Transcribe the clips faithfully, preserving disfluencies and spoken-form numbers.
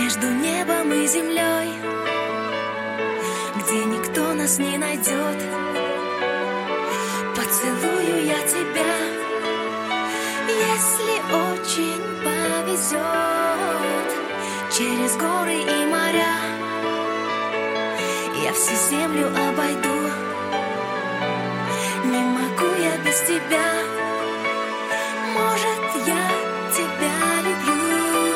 Между небом и землей, где никто нас не найдет, поцелую я тебя, если очень повезет. Через горы и моря я всю землю обойду. Не могу я без тебя. Может, я тебя люблю.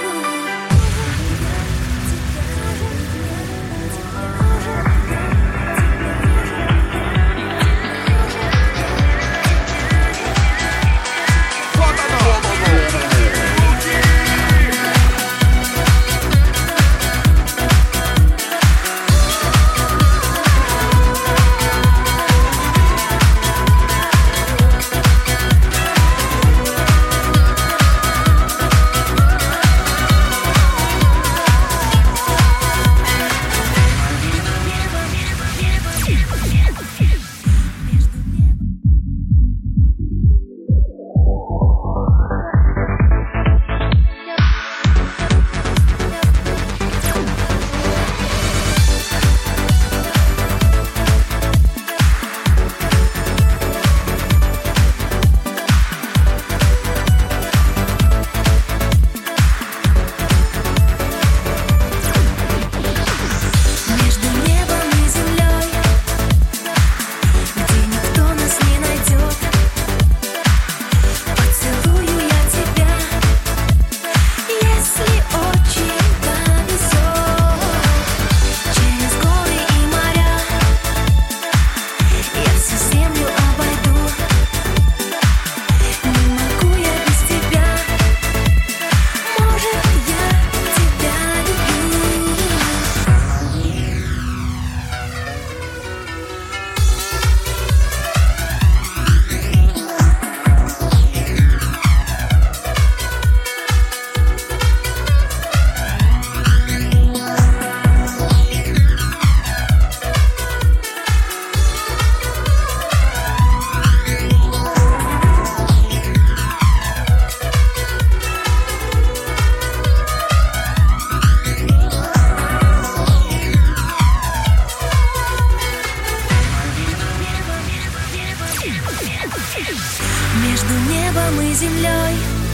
Между небом и землей,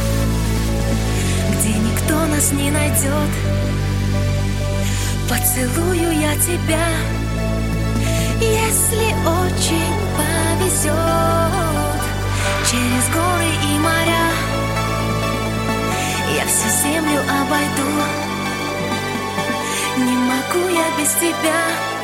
где никто нас не найдет, поцелую я тебя, если очень повезет. Через горы и моря я всю землю обойду. Не могу я без тебя.